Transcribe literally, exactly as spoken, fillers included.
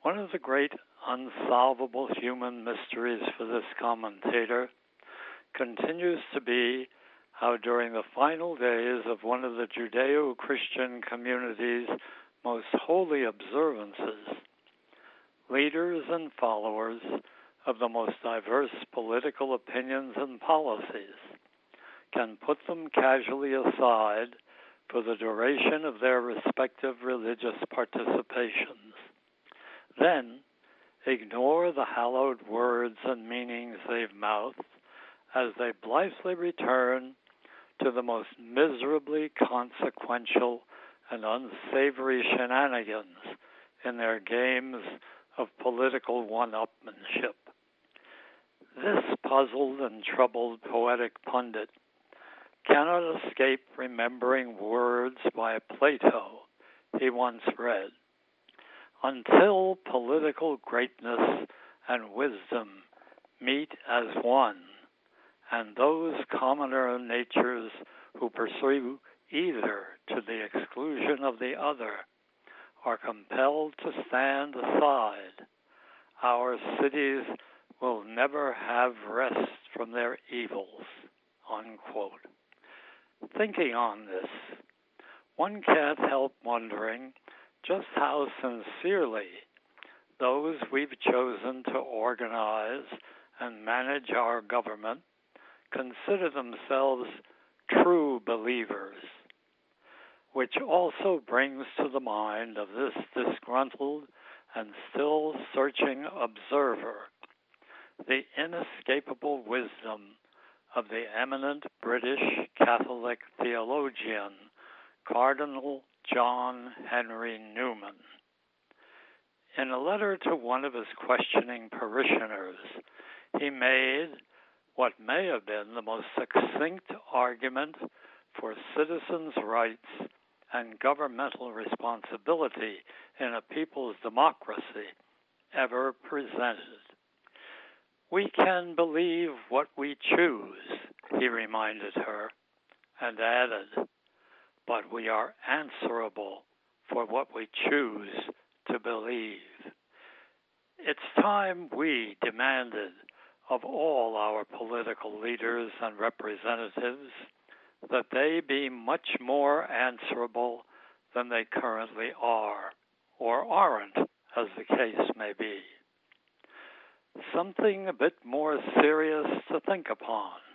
One of the great unsolvable human mysteries for this commentator continues to be how during the final days of one of the Judeo-Christian community's most holy observances, leaders and followers of the most diverse political opinions and policies can put them casually aside for the duration of their respective religious participations. Then ignore the hallowed words and meanings they've mouthed as they blithely return to the most miserably consequential and unsavory shenanigans in their games of political one-upmanship. This puzzled and troubled poetic pundit cannot escape remembering words by Plato he once read. Until political greatness and wisdom meet as one, and those commoner natures who pursue either to the exclusion of the other are compelled to stand aside, our cities will never have rest from their evils, unquote. Thinking on this, one can't help wondering just how sincerely those we've chosen to organize and manage our government consider themselves true believers, which also brings to the mind of this disgruntled and still searching observer the inescapable wisdom of the eminent British Catholic theologian, Cardinal John Henry Newman. In a letter to one of his questioning parishioners, he made what may have been the most succinct argument for citizens' rights and governmental responsibility in a people's democracy ever presented. We can believe what we choose, he reminded her, and added, but we are answerable for what we choose to believe. It's time we demanded of all our political leaders and representatives that they be much more answerable than they currently are, or aren't, as the case may be. Something a bit more serious to think upon.